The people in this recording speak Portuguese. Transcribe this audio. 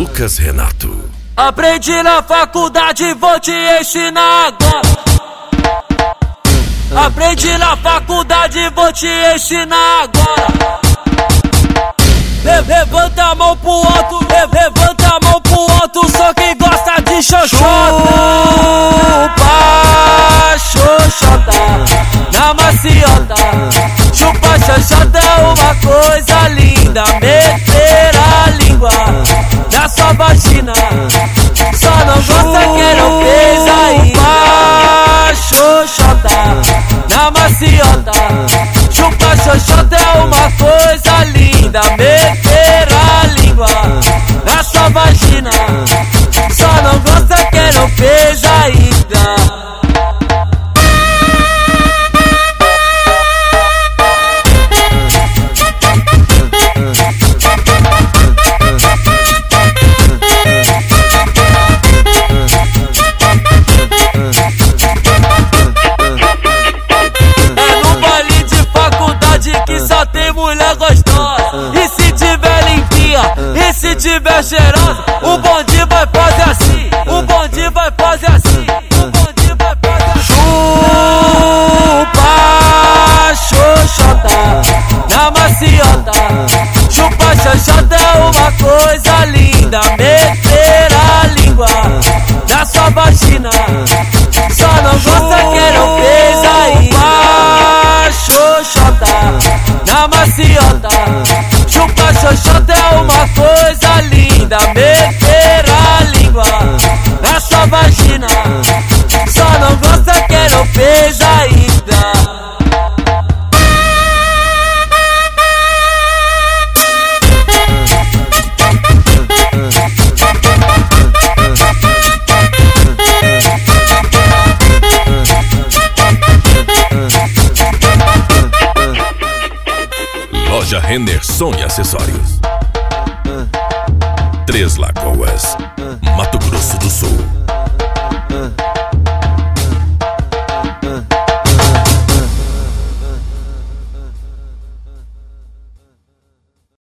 Lucas Renato. Aprendi na faculdade, vou te ensinar agora. Aprendi na faculdade, vou te ensinar agora. Levanta a mão pro alto, levanta a mão pro alto, só quem gosta de xoxota. Chupa xoxota na maciota. Chupa xoxota é uma coisa linda. Meter a língua na sua vagina, só não gosta quem não fez ainda. Xoxota na maciota. Chupa xoxota é uma coisa linda. Meter a língua na sua vagina, só não gosta quem não fez ainda. Que só tem mulher gostosa. E se tiver limpinha, e se tiver cheirosa, o bonde vai fazer assim, o bonde vai fazer assim, o bonde vai fazer assim. Chupa xoxota na maciota. Chupa xoxota é uma coisa linda. Meter a língua na sua vagina, só não gosta quem não fez ainda. Xoxota na maciota. Chupa xoxota é uma coisa linda. Meter a língua na sua vagina, só não gosta quem não fez ainda. Loja Henderson e Acessórios. Três Lagoas, Mato Grosso do Sul.